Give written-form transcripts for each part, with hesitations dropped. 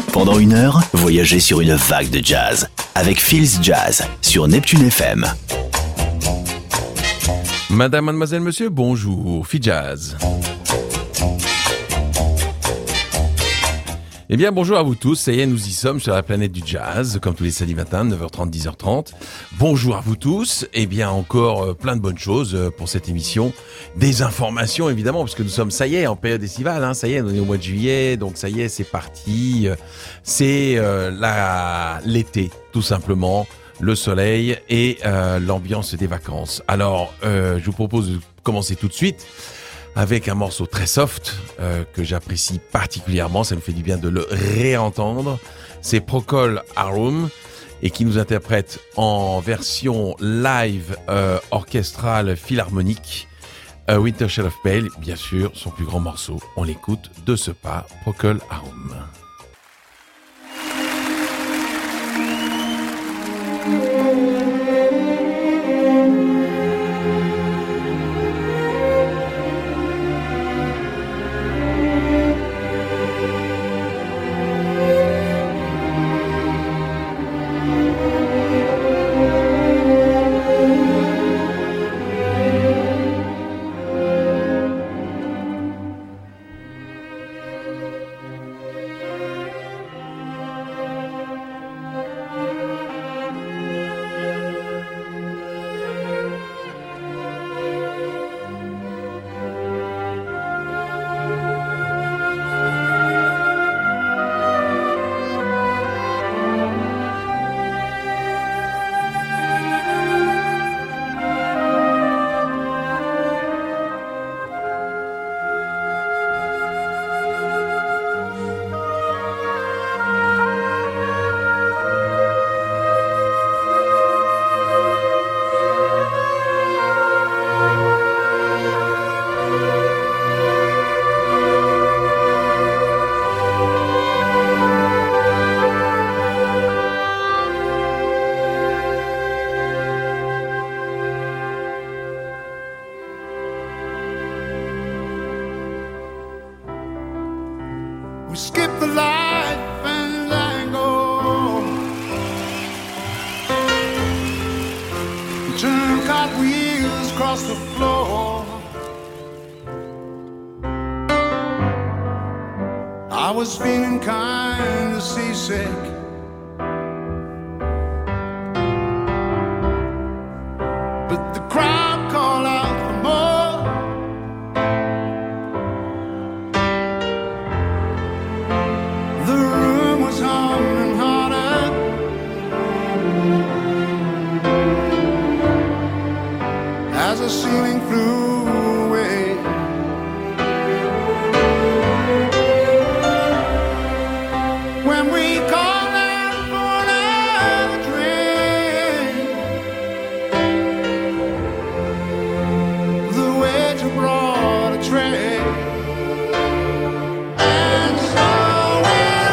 Pendant 1 heure, voyagez sur une vague de jazz avec Feels Jazz sur Neptune FM. Madame, mademoiselle, monsieur, bonjour, Feels Jazz. Eh bien, bonjour à vous tous, ça y est, nous y sommes sur la planète du jazz, comme tous les samedis matins, 9h30, 10h30. Bonjour à vous tous, eh bien, encore plein de bonnes choses pour cette émission. Des informations, évidemment, parce que nous sommes, ça y est, en période estivale, hein, ça y est, on est au mois de juillet, donc ça y est, c'est parti. C'est l'été, tout simplement, le soleil et l'ambiance des vacances. Alors, je vous propose de commencer tout de suite avec un morceau très soft que j'apprécie particulièrement, ça me fait du bien de le réentendre. C'est Procol Harum et qui nous interprète en version live orchestrale philharmonique Winter Shade of Pale, bien sûr, son plus grand morceau. On l'écoute de ce pas, Procol Harum. We skip the life and tango, turn cartwheels across the floor. I was feeling kind of seasick, but the crowd called out for more. The room was humming harder, as the ceiling flew away. When we called out for another drink, the waiter brought a tray. And so it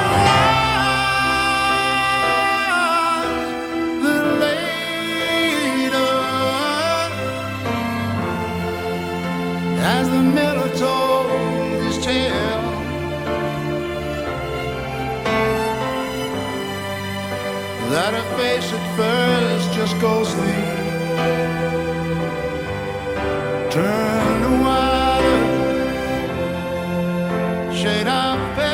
was that later, as the miller told his tale, that her face at first just ghostly turned to white, shade of pale.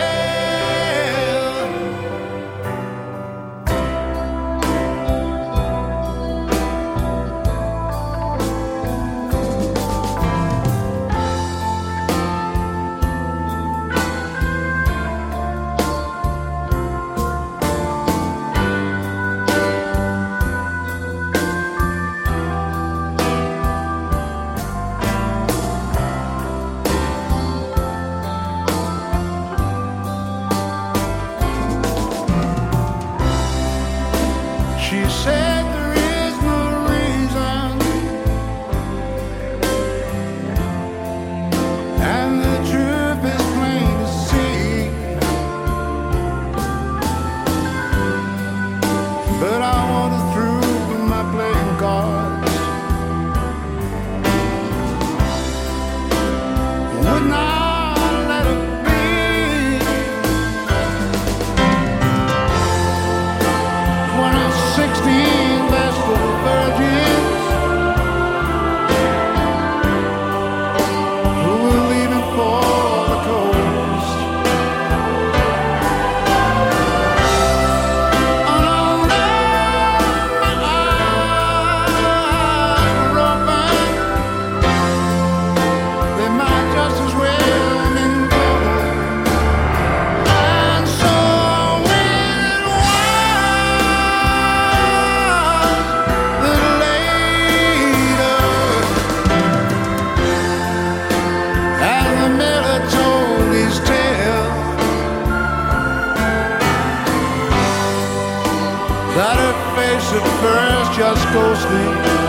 ghostly.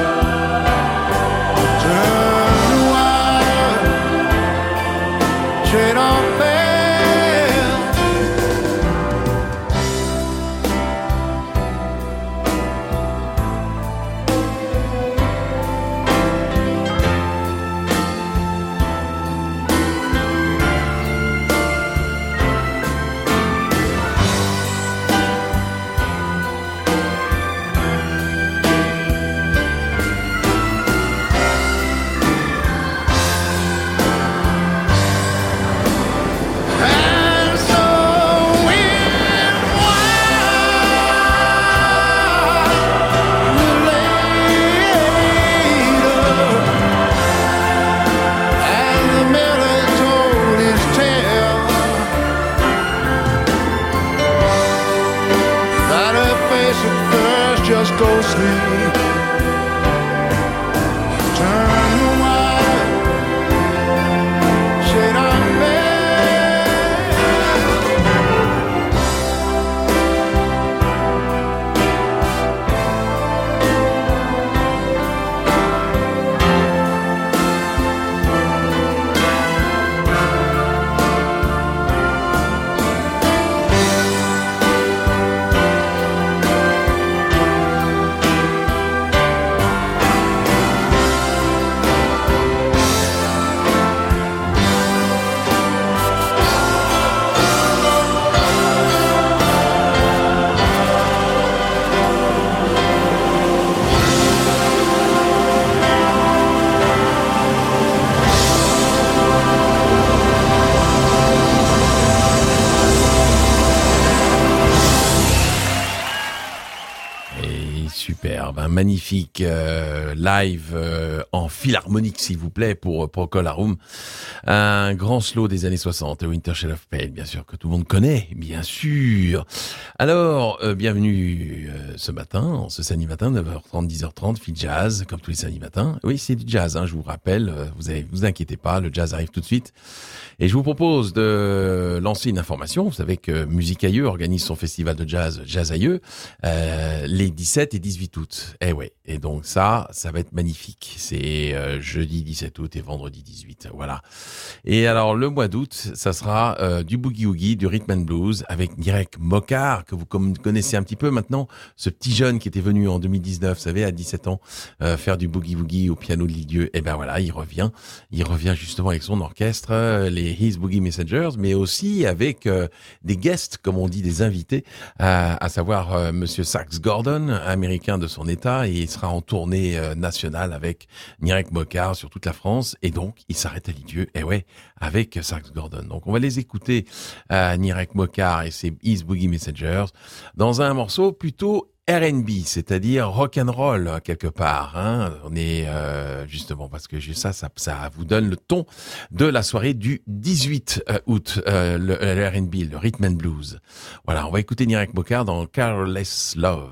Turn the wire, trade off bell. And so when and the miller told his tale, that her face at first just ghostly. Turn the wire, shade on Et superbe, un magnifique live en philharmonique, s'il vous plaît, pour Procol Harum. Un grand slow des années 60, Winter Shade of Pale, bien sûr, que tout le monde connaît, bien sûr. Alors, bienvenue ce matin, ce samedi matin, 9h30, 10h30, Phil Jazz, comme tous les samedis matins. Oui, c'est du jazz, je vous rappelle, vous inquiétez pas, le jazz arrive tout de suite. Et je vous propose de lancer une information. Vous savez que Musique Aïeux organise son festival de jazz, Jazz Aïeux, les 17 et 18 août. Eh ouais. Et donc ça va être magnifique. C'est jeudi 17 août et vendredi 18. Voilà. Et alors, le mois d'août, ça sera du boogie-woogie, du rhythm and blues avec Nirek Mokar, que vous connaissez un petit peu maintenant. Ce petit jeune qui était venu en 2019, vous savez, à 17 ans, faire du boogie-woogie au piano de Lisieux. Et ben voilà, il revient justement avec son orchestre, les His Boogie Messengers, mais aussi avec des guests, comme on dit, des invités, à savoir Monsieur Sax Gordon, américain de son état, et il sera en tournée nationale avec Nirek Mokar sur toute la France, et donc il s'arrête à Lisieux, et ouais, avec Sax Gordon. Donc on va les écouter, Nirek Mokar et ses His Boogie Messengers, dans un morceau plutôt R&B, c'est-à-dire rock and roll quelque part. On est justement parce que ça vous donne le ton de la soirée du 18 août, le R&B, le rhythm and blues. Voilà, on va écouter Nirek Mokar dans Careless Love.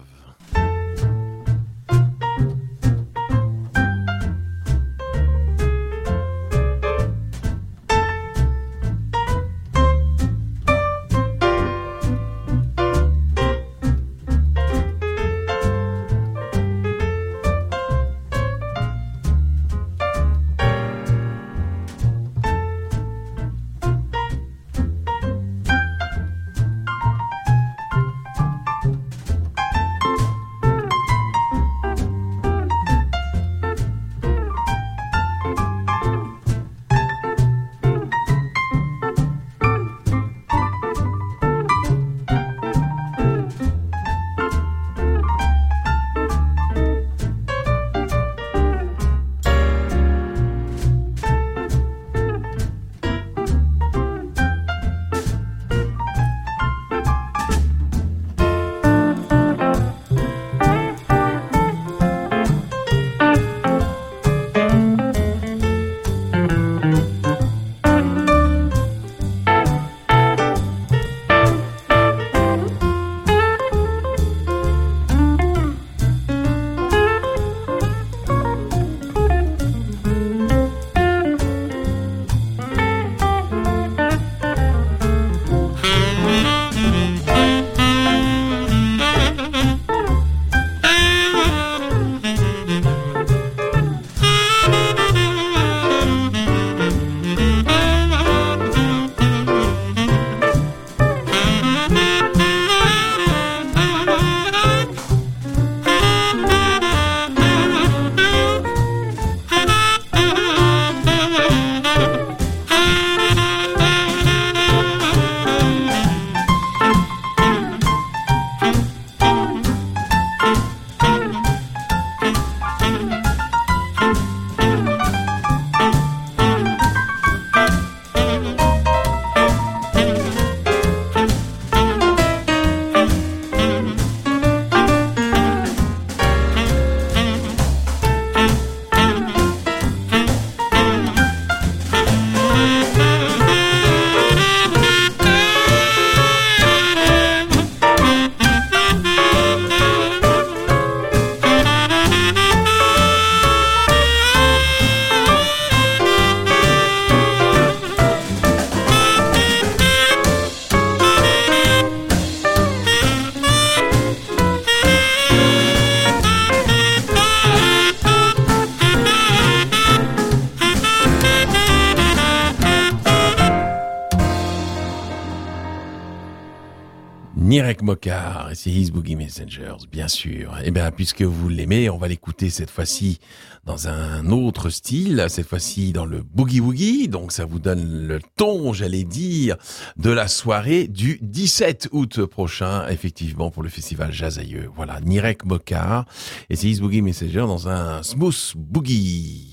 Nirek Mokar et c'est His Boogie Messengers, bien sûr. Eh bien, puisque vous l'aimez, on va l'écouter cette fois-ci dans un autre style, cette fois-ci dans le Boogie Woogie. Donc, ça vous donne le ton, j'allais dire, de la soirée du 17 août prochain, effectivement, pour le festival Jazzayeux. Voilà, Nirek Mokar et c'est His Boogie Messengers dans un smooth boogie.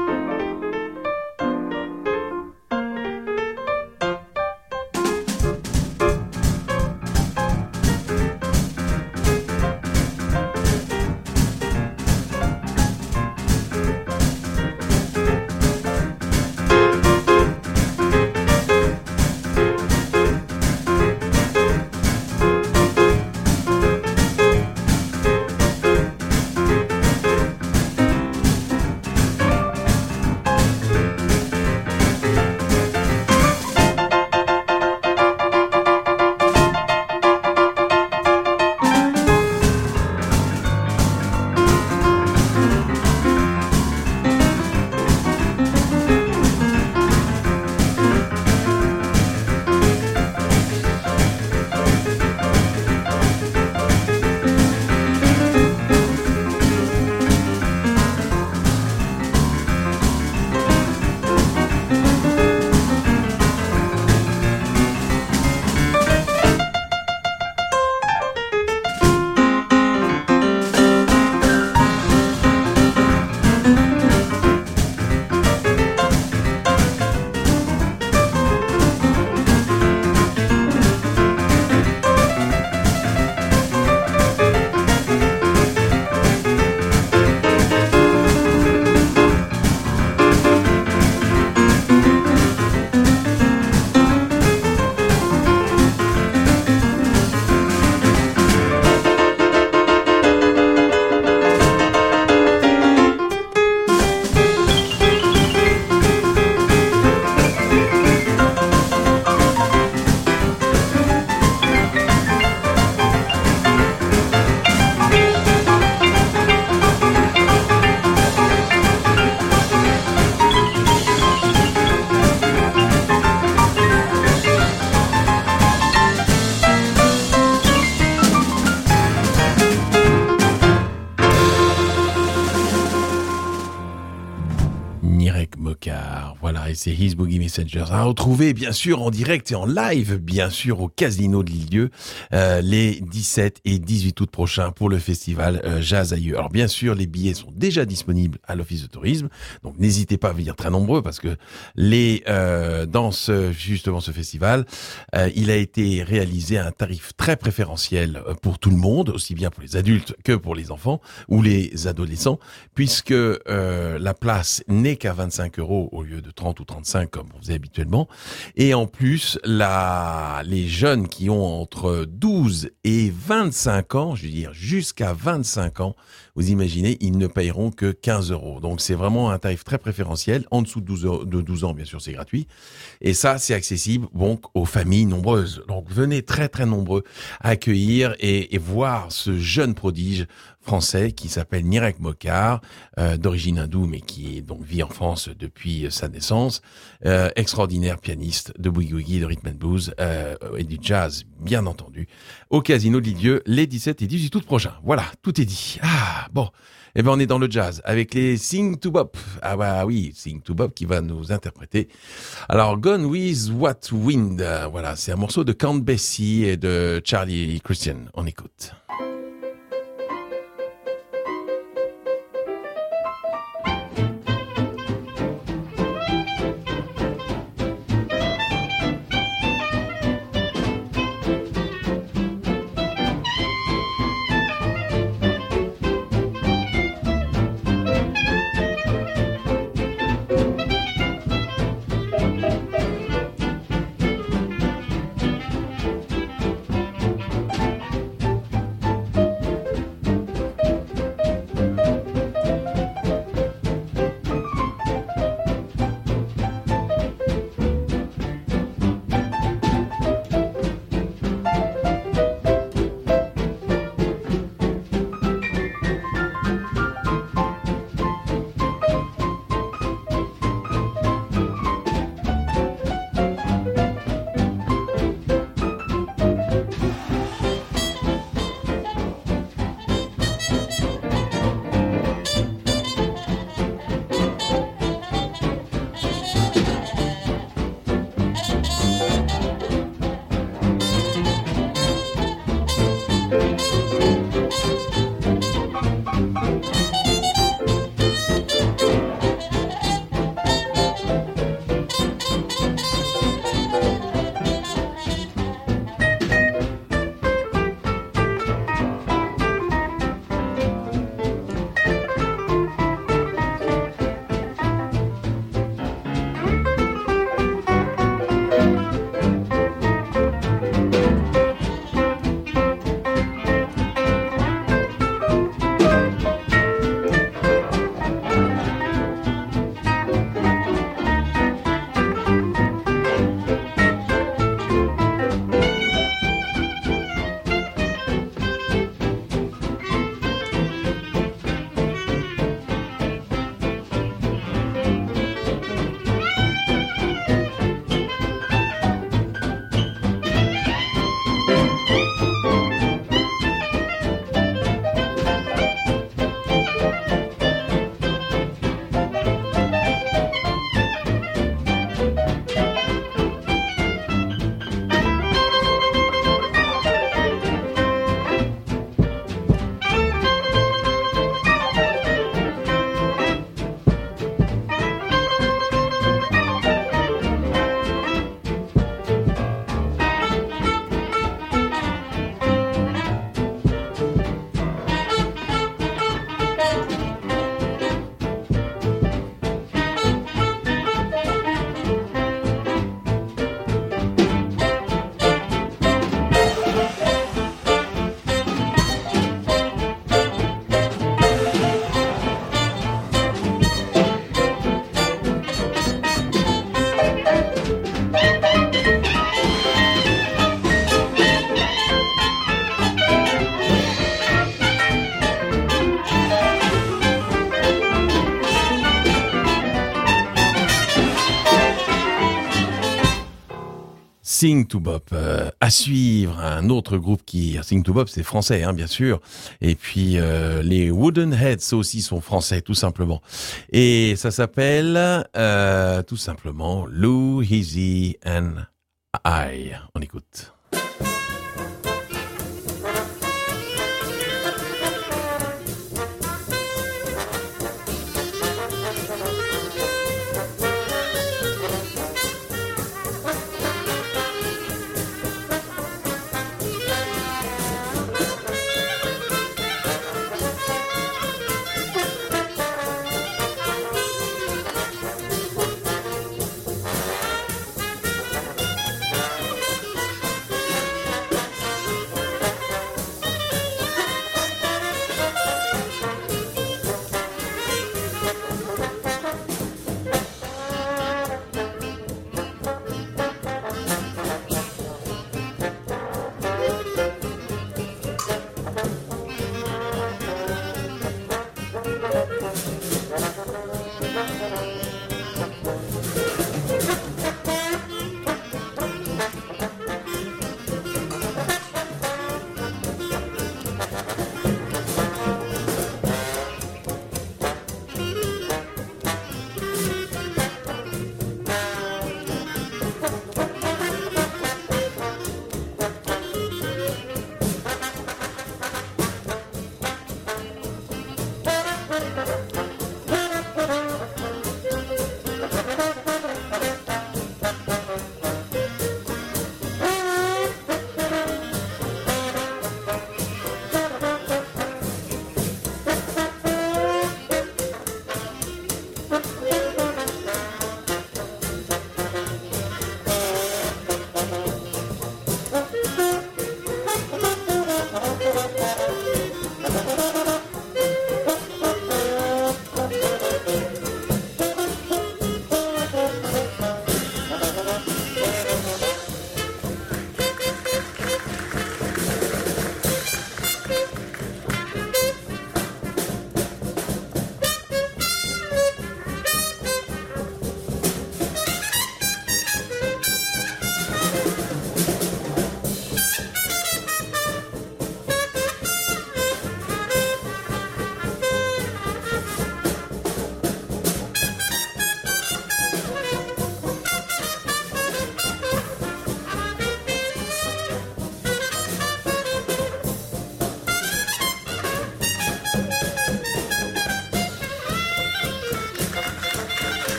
Voilà, et c'est His Boogie Messengers à retrouver bien sûr en direct et en live, bien sûr au Casino de l'Île-Dieu, les 17 et 18 août prochains pour le festival Jazzayeux. Alors bien sûr, les billets sont déjà disponibles à l'Office de tourisme, donc n'hésitez pas à venir très nombreux parce que dans ce festival, il a été réalisé à un tarif très préférentiel pour tout le monde, aussi bien pour les adultes que pour les enfants ou les adolescents, puisque la place n'est qu'à 25 € au lieu de 30 ou 35 comme on faisait habituellement. Et en plus, les jeunes qui ont entre 12 et 25 ans, je veux dire jusqu'à 25 ans, vous imaginez, ils ne payeront que 15 €. Donc c'est vraiment un tarif très préférentiel. En dessous de 12 ans, bien sûr, c'est gratuit. Et ça, c'est accessible donc aux familles nombreuses. Donc venez très très nombreux accueillir et voir ce jeune prodige français qui s'appelle Nirek Mokar, d'origine hindoue mais qui donc vit en France depuis sa naissance, extraordinaire pianiste de boogie woogie, de rhythm and blues et du jazz bien entendu, au Casino de l'Île-Dieu les 17 et 18 août prochains. Voilà, tout est dit. Ah bon, eh ben on est dans le jazz avec les Sing to Bop. Ah bah oui, Sing to Bop qui va nous interpréter. Alors Gone with What Wind, voilà, c'est un morceau de Count Basie et de Charlie Christian. On écoute. Sing to Bop. À suivre, un autre groupe qui... Sing to Bop, c'est français, hein, bien sûr. Et puis, les Wooden Heads aussi sont français, tout simplement. Et ça s'appelle, tout simplement, Lou, Easy and I. On écoute. Lou,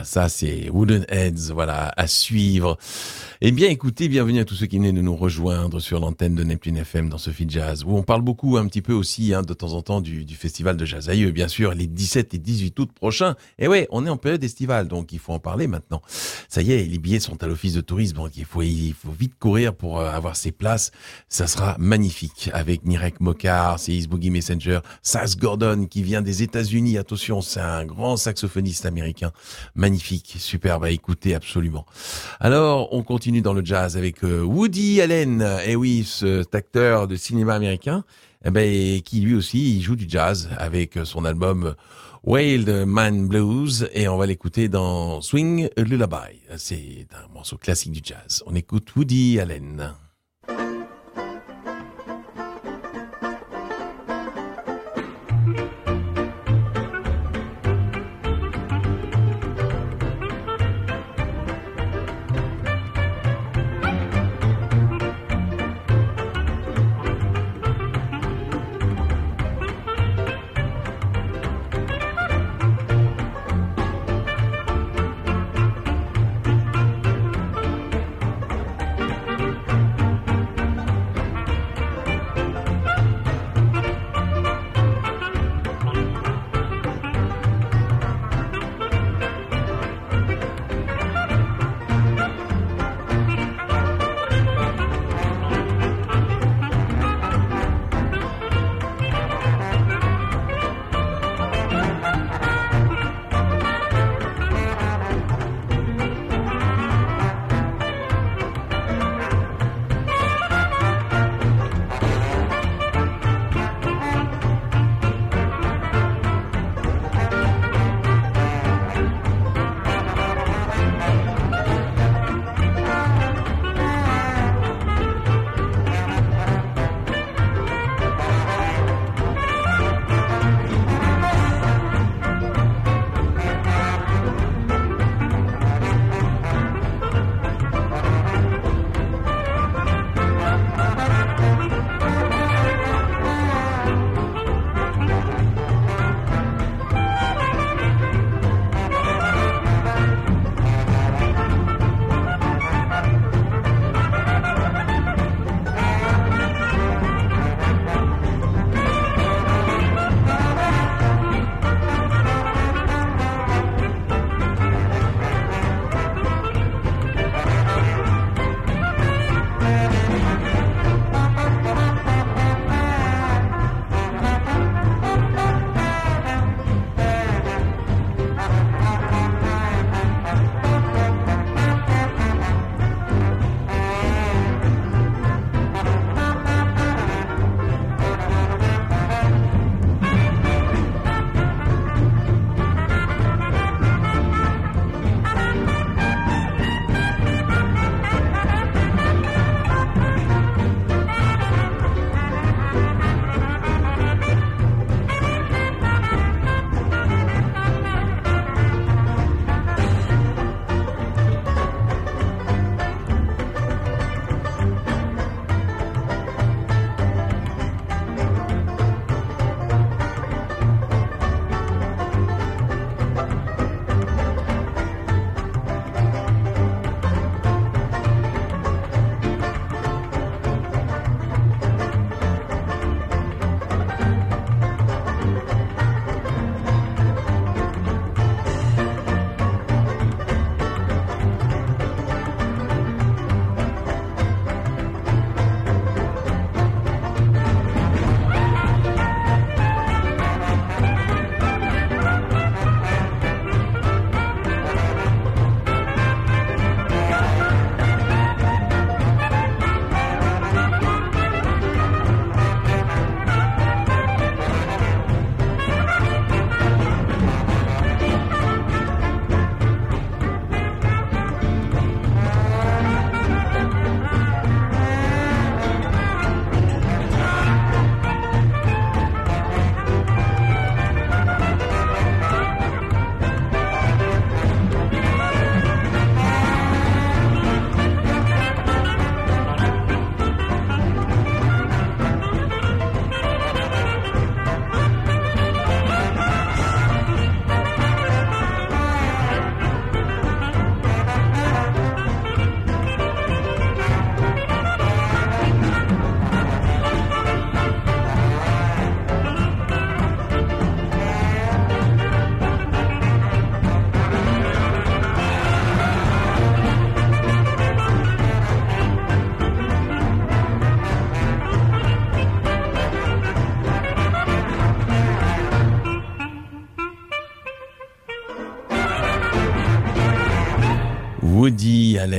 Ça, c'est Wooden Heads, voilà, à suivre. Eh bien, écoutez, bienvenue à tous ceux qui venaient de nous rejoindre sur l'antenne de Neptune FM dans ce feed jazz, où on parle beaucoup un petit peu aussi, de temps en temps, du festival de Jazz Aïeux, bien sûr, les 17 et 18 août prochains. Et ouais, on est en période estivale, donc il faut en parler maintenant. Ça y est, les billets sont à l'office de tourisme, donc il faut vite courir pour avoir ses places. Ça sera magnifique, avec Nirek Mokar, Seis Boogie Messenger, Saz Gordon, qui vient des États-Unis. Attention, c'est un grand saxophoniste américain. Magnifique, superbe à écouter, absolument. Alors, on continue dans le jazz avec Woody Allen. Et oui, cet acteur de cinéma américain, qui lui aussi, il joue du jazz avec son album Wild Man Blues. Et on va l'écouter dans Swing a Lullaby. C'est un morceau classique du jazz. On écoute Woody Allen.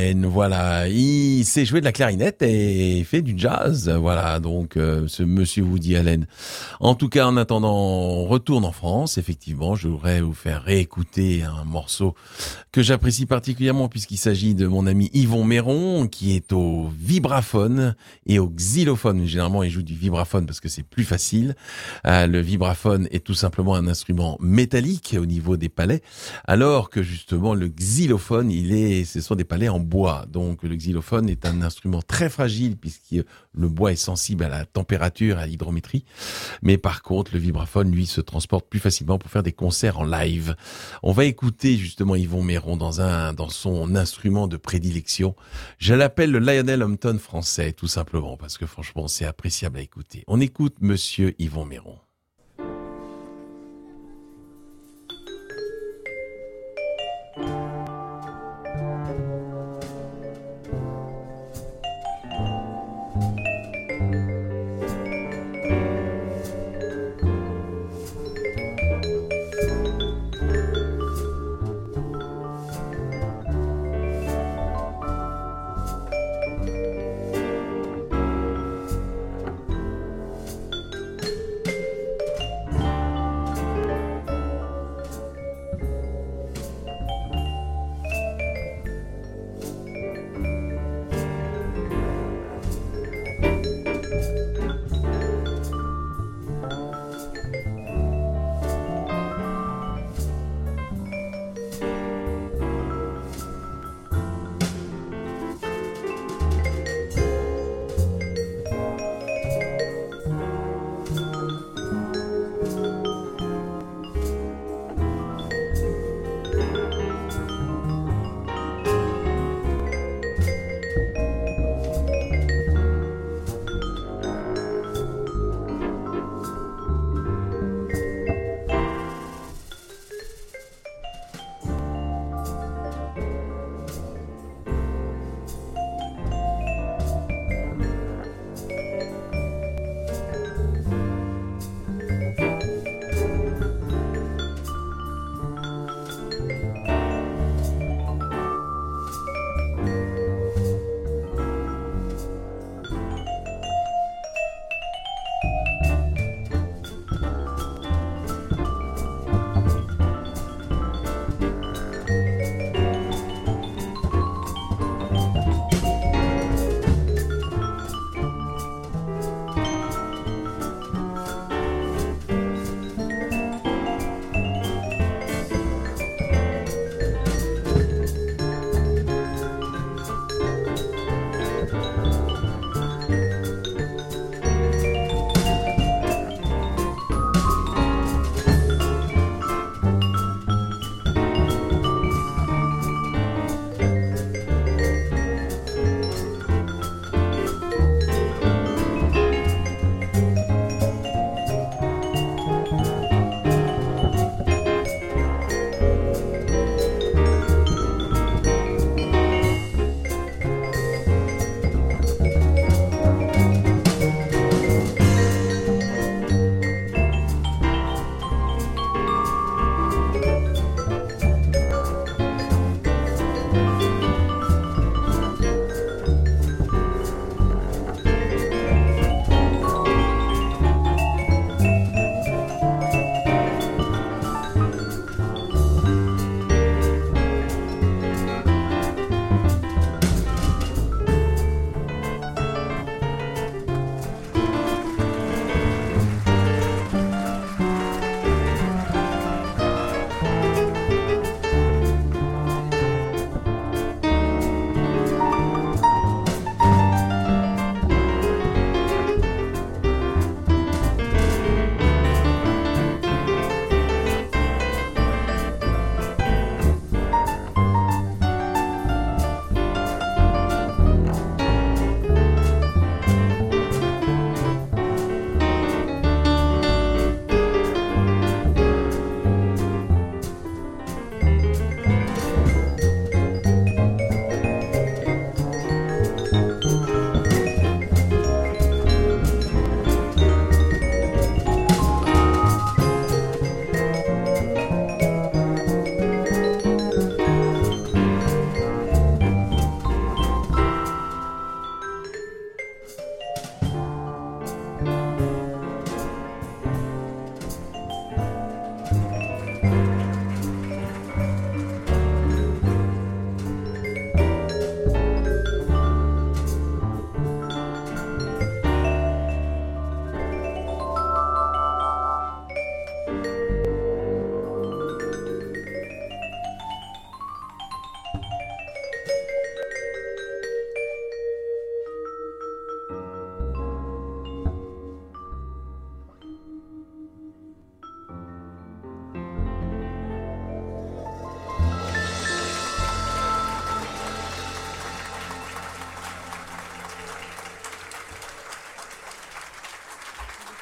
Allen. Voilà, il sait jouer de la clarinette et fait du jazz. Voilà, donc ce monsieur Woody Allen. En tout cas, en attendant, on retourne en France. Effectivement, je voudrais vous faire réécouter un morceau que j'apprécie particulièrement puisqu'il s'agit de mon ami Yvon Méron qui est au vibraphone et au xylophone. Généralement, il joue du vibraphone parce que c'est plus facile. Le vibraphone est tout simplement un instrument métallique au niveau des palais, alors que justement le xylophone, ce sont des palais en bois. Donc le xylophone est un instrument très fragile puisque le bois est sensible à la température, à l'hydrométrie. Mais par contre, le vibraphone, lui, se transporte plus facilement pour faire des concerts en live. On va écouter justement Yvon Méron dans son instrument de prédilection. Je l'appelle le Lionel Hampton français, tout simplement, parce que franchement, c'est appréciable à écouter. On écoute monsieur Yvon Méron.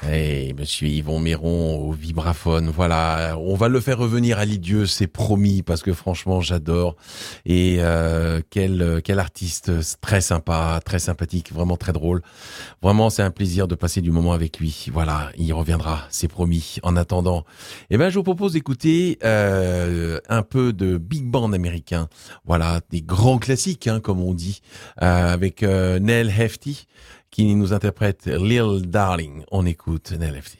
Et monsieur Yvon Méron au vibraphone, voilà, on va le faire revenir à l'idieux, c'est promis, parce que franchement j'adore. Et quel artiste très sympa, très sympathique, vraiment très drôle. Vraiment c'est un plaisir de passer du moment avec lui. Voilà, il reviendra, c'est promis. En attendant, je vous propose d'écouter un peu de big band américain. Voilà, des grands classiques, comme on dit, avec Nell Hefti, qui nous interprète Lil Darling. On écoute Nell Hefti.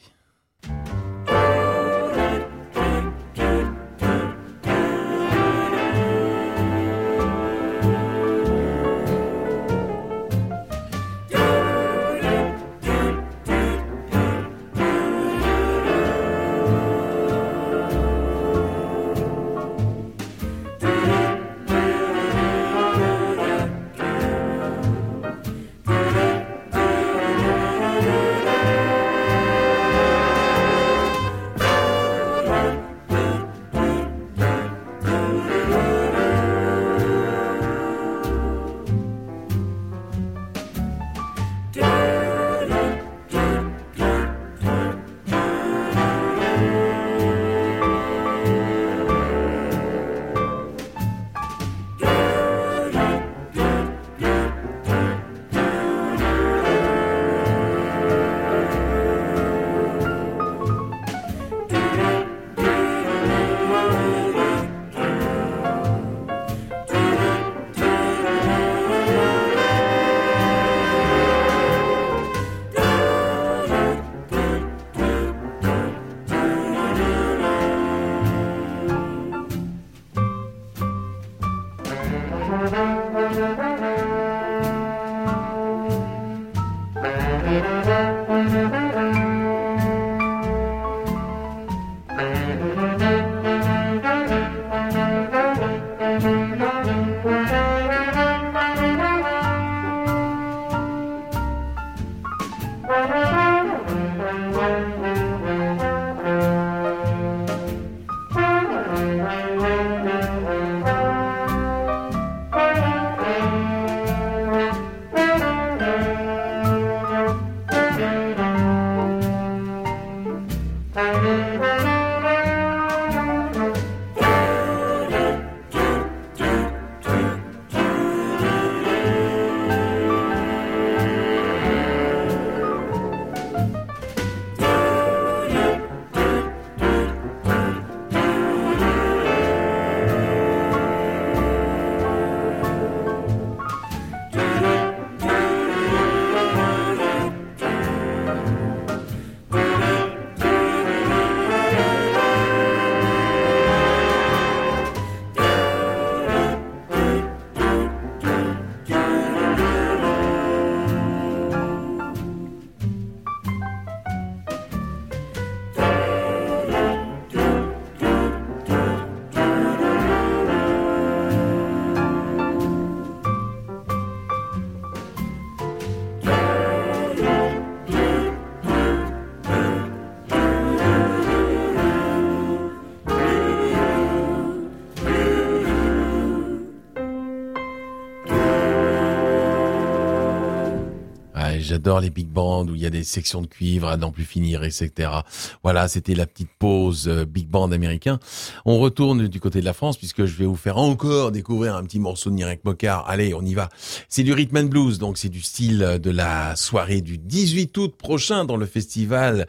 J'adore les big bands où il y a des sections de cuivre à n'en plus finir, etc. Voilà, c'était la petite pause big band américain. On retourne du côté de la France puisque je vais vous faire encore découvrir un petit morceau de Nirek Mokar. Allez, on y va. C'est du rhythm and blues, donc c'est du style de la soirée du 18 août prochain dans le festival.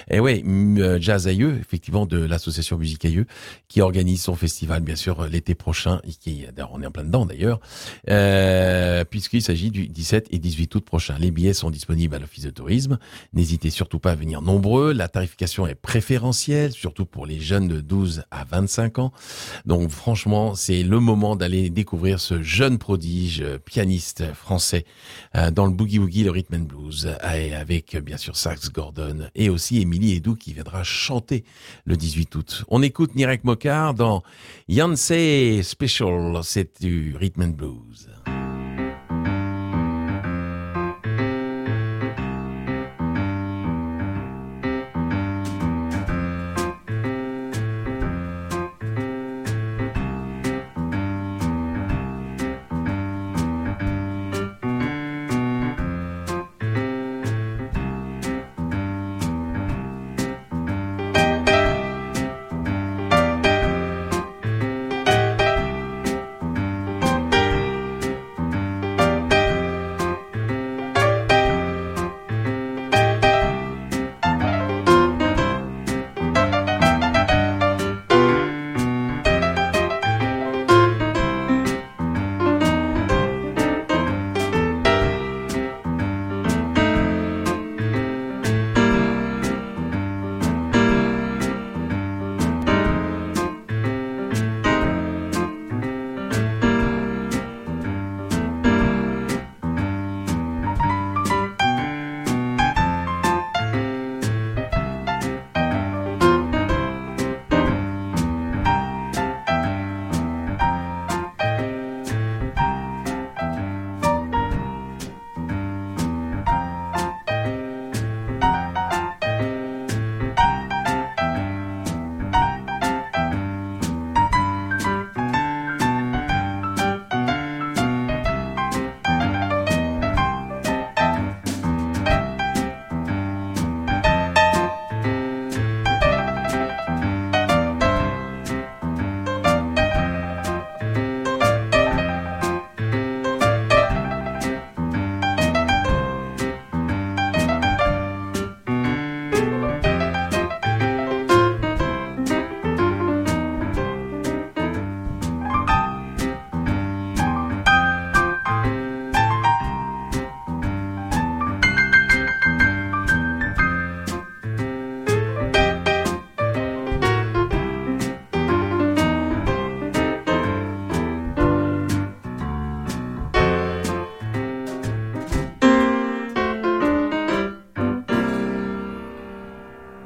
Jazz Aïeux, effectivement de l'association Musique Aïeux, qui organise son festival bien sûr l'été prochain. On est en plein dedans d'ailleurs, puisqu'il s'agit du 17 et 18 août prochain. Les billets sont disponibles à l'Office de tourisme. N'hésitez surtout pas à venir nombreux. La tarification est préférentielle, surtout pour les jeunes de 12 à 25 ans. Donc franchement, c'est le moment d'aller découvrir ce jeune prodige pianiste français dans le boogie-woogie, le rhythm and blues, avec bien sûr Sax Gordon et aussi Émilie Edou qui viendra chanter le 18 août. On écoute Nirek Mokar dans Yancey Special, c'est du rhythm and blues.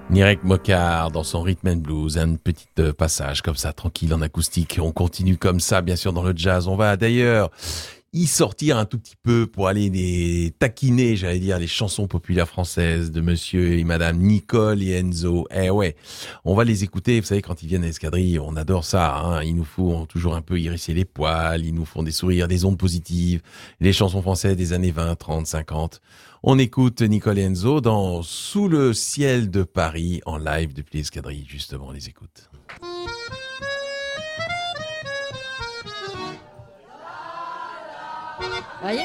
Nirek Mokar dans son rhythm and blues, un petit passage comme ça, tranquille en acoustique. On continue comme ça, bien sûr, dans le jazz. On va d'ailleurs y sortir un tout petit peu pour aller taquiner, j'allais dire, les chansons populaires françaises de monsieur et madame Nicole et Enzo. Eh ouais, on va les écouter. Vous savez, quand ils viennent à l'escadrille, on adore ça, hein. Ils nous font toujours un peu hérisser les poils, ils nous font des sourires, des ondes positives. Les chansons françaises des années 20, 30, 50. On écoute Nicole et Enzo dans Sous le ciel de Paris en live depuis l'escadrille. Justement, on les écoute. Voyez?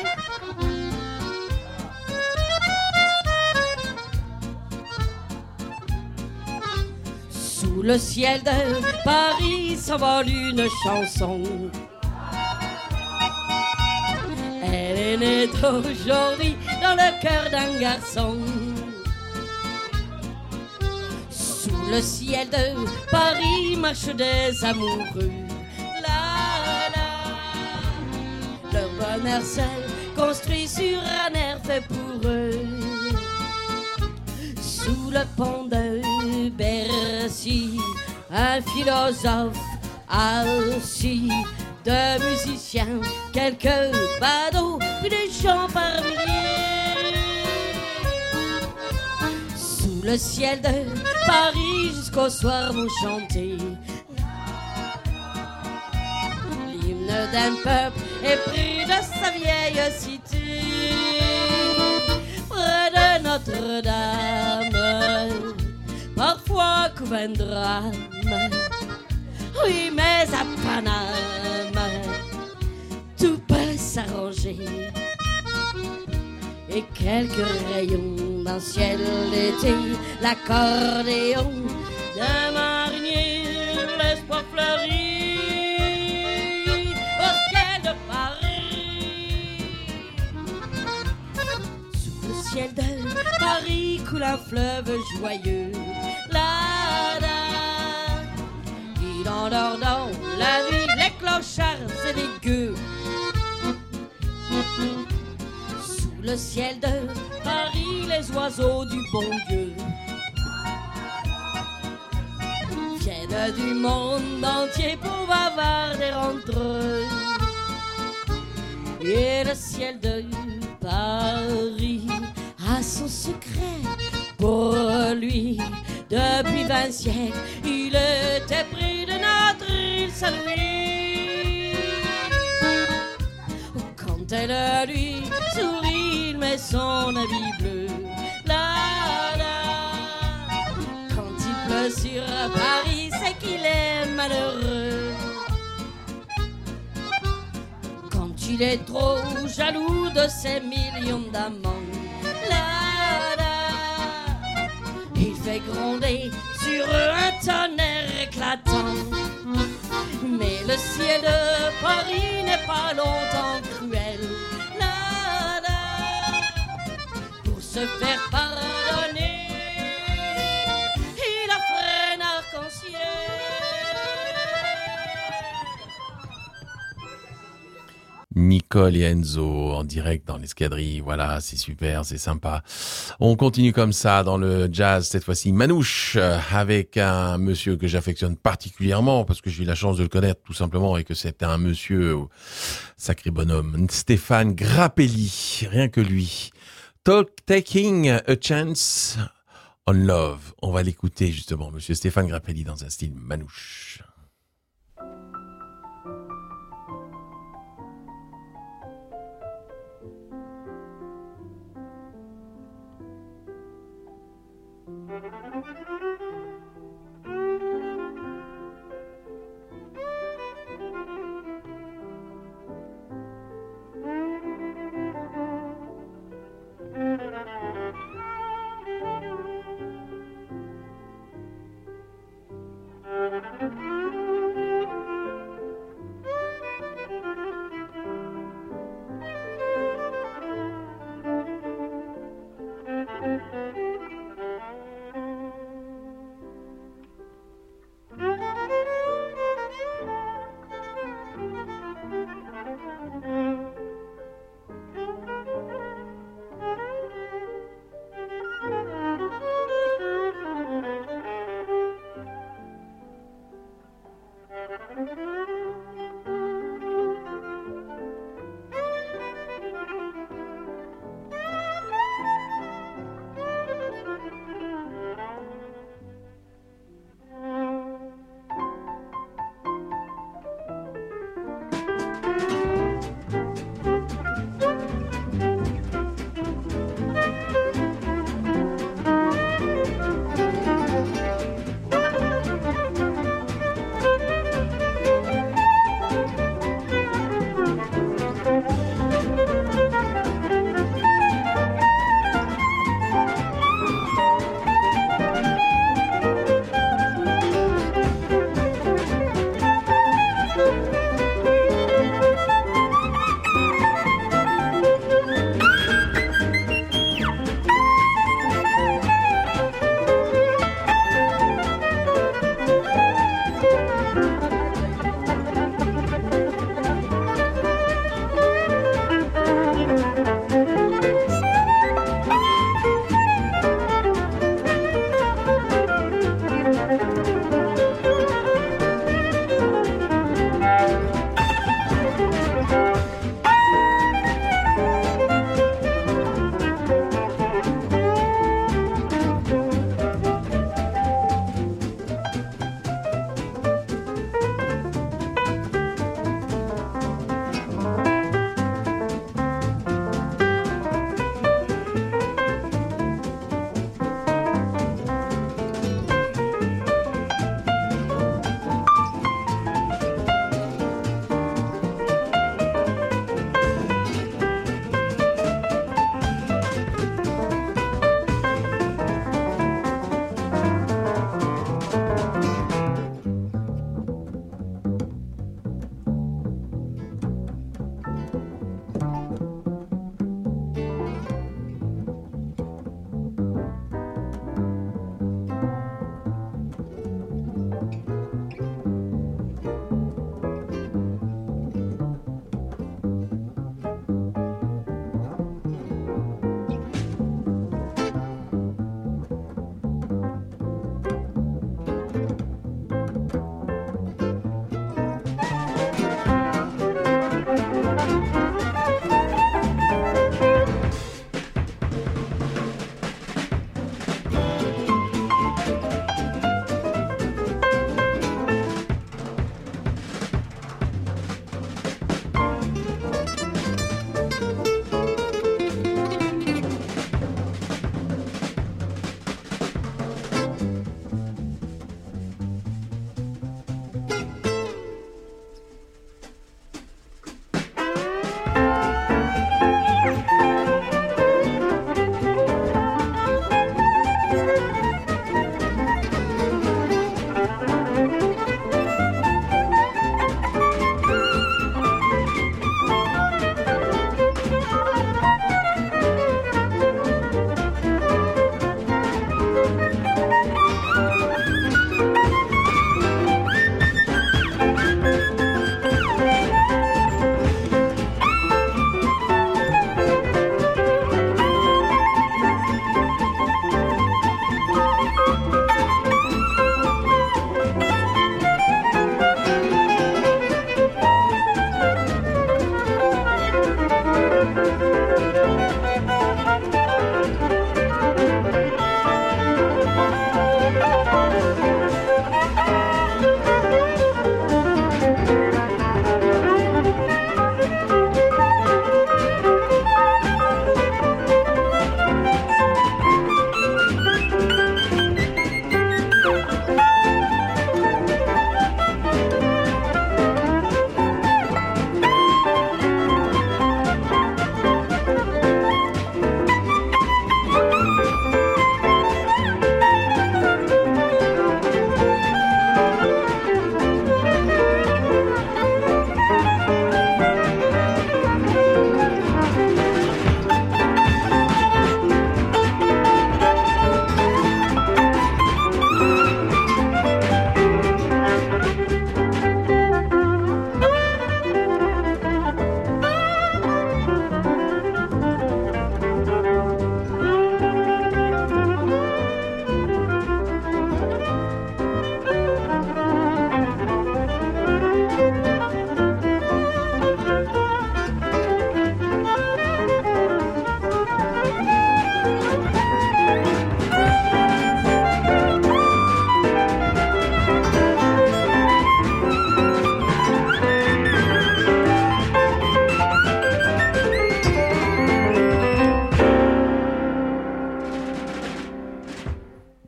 Sous le ciel de Paris s'envole une chanson. Elle est née d'aujourd'hui dans le cœur d'un garçon. Sous le ciel de Paris marchent des amoureux. Leur bonheur seul, construit sur un air fait pour eux. Sous le pont de Bercy, un philosophe assis, de musiciens, quelques badauds, puis des chants par milliers. Sous le ciel de Paris, jusqu'au soir vont chanter l'hymne d'un peuple épris de sa vieille cité. Près de Notre-Dame, parfois couvre un drame. Oui, mais à Paname, tout peut s'arranger. Et quelques rayons d'un ciel d'été, l'accordéon d'un marinier, l'espoir fleurit. Ciel de Paris coule un fleuve joyeux. Là, là, il endort dans la nuit les clochards et les gueux. Sous le ciel de Paris, les oiseaux du bon Dieu viennent du monde entier pour bavarder entre eux. Et le ciel de Paris a son secret pour lui. Depuis 20 siècles, il était pris de notre île Saint-Louis. Quand elle lui sourit, il met son habit bleu. Là, là, quand il pleut sur Paris, c'est qu'il est malheureux. Quand il est trop jaloux de ses millions d'amants, là, là, il fait gronder sur eux un tonnerre éclatant. Mais le ciel de Paris n'est pas longtemps cruel. Là, là, pour se faire pardonner, il offre un arc-en-ciel. Nicole et Enzo en direct dans l'escadrille. Voilà, c'est super, c'est sympa. On continue comme ça dans le jazz, cette fois-ci Manouche, avec un monsieur que j'affectionne particulièrement parce que j'ai eu la chance de le connaître tout simplement et que c'était un monsieur sacré bonhomme, Stéphane Grappelli, rien que lui. Taking a Chance on Love. On va l'écouter justement, monsieur Stéphane Grappelli dans un style Manouche.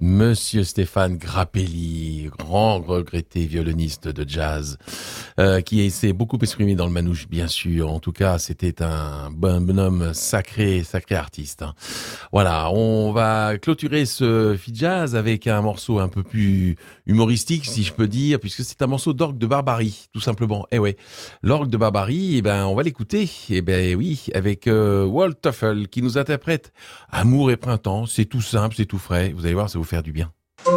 Monsieur Stéphane Grappelli, grand regretté violoniste de jazz, qui s'est beaucoup exprimé dans le manouche, bien sûr. En tout cas, c'était un bonhomme sacré artiste. Hein. Voilà, on va clôturer ce Fit Jazz avec un morceau un peu plus humoristique, si je peux dire, puisque c'est un morceau d'orgue de Barbarie, tout simplement. Eh ouais, l'orgue de Barbarie, on va l'écouter. Oui, avec Walt Tuffle qui nous interprète Amour et printemps. C'est tout simple, c'est tout frais. Vous allez voir, ça va vous faire du bien.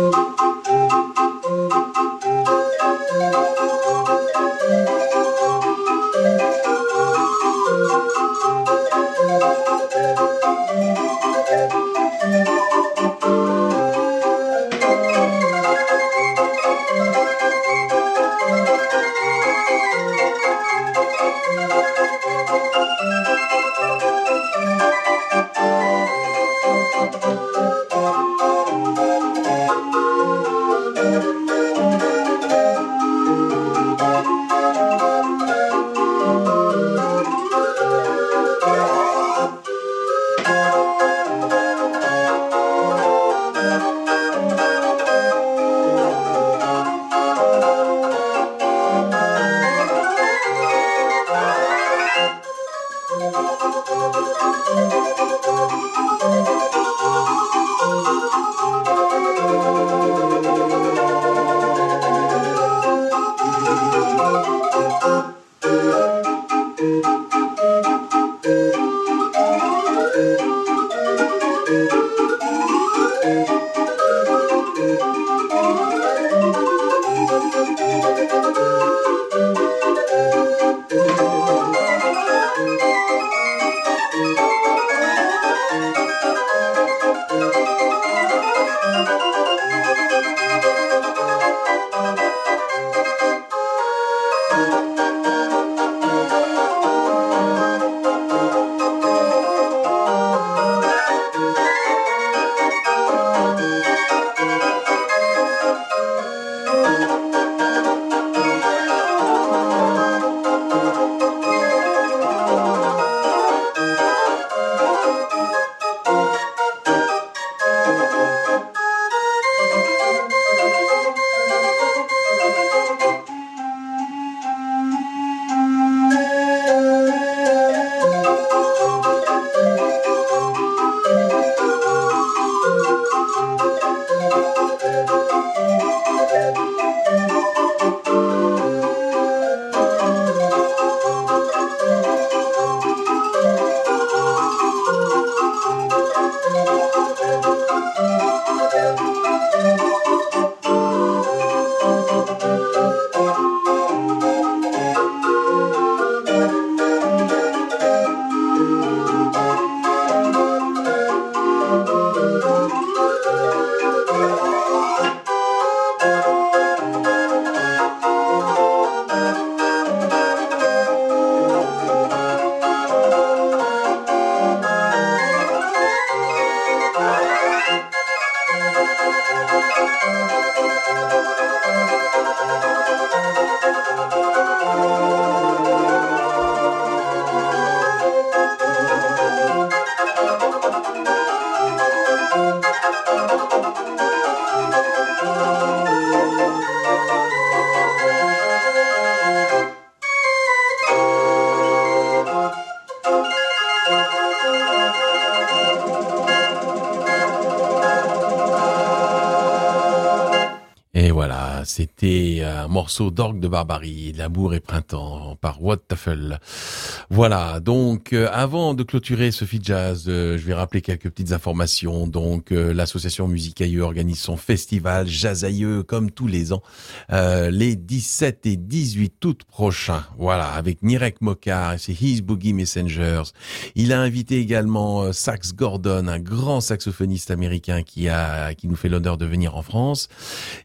C'était un morceau d'orgue de Barbarie, L'amour et printemps, par Walt Tuffle. Voilà, donc avant de clôturer ce Fit Jazz, je vais rappeler quelques petites informations. Donc l'association Musique Aïeux organise son festival Jazz Aïeux comme tous les ans, les 17 et 18 août prochains. Voilà, avec Nirek Mokar et ses His Boogie Messengers. Il a invité également Sax Gordon, un grand saxophoniste américain qui nous fait l'honneur de venir en France. Et donc il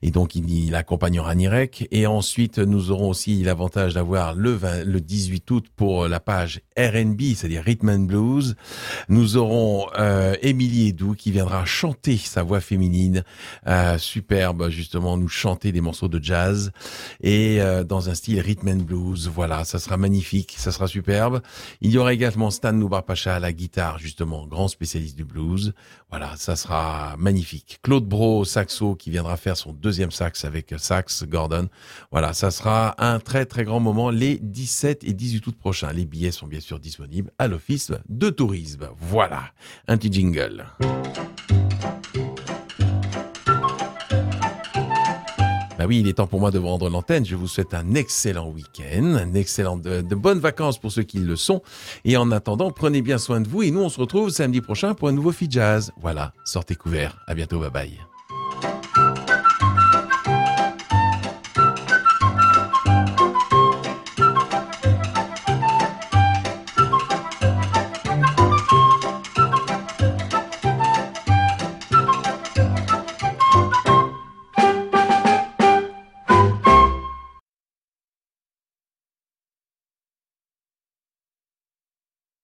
il accompagnera Nirek. Et ensuite, nous aurons aussi l'avantage d'avoir le 18 août pour la page R&B, c'est-à-dire Rhythm and Blues. Nous aurons Émilie Edoux qui viendra chanter sa voix féminine, superbe, justement, nous chanter des morceaux de jazz et dans un style Rhythm and Blues. Voilà, ça sera magnifique, ça sera superbe. Il y aura également Stan Noubar-Pacha à la guitare, justement, grand spécialiste du blues. Voilà, ça sera magnifique. Claude Brault, saxo, qui viendra faire son deuxième sax avec Sax Gordon. Voilà, ça sera un très très grand moment les 17 et 18 août prochains. Les billets sont bien sûr disponibles à l'Office de tourisme. Voilà, un petit jingle. Bah oui, il est temps pour moi de vendre l'antenne. Je vous souhaite un excellent week-end, de bonnes vacances pour ceux qui le sont. Et en attendant, prenez bien soin de vous. Et nous, on se retrouve samedi prochain pour un nouveau Feed Jazz. Voilà, sortez couverts. À bientôt, bye bye.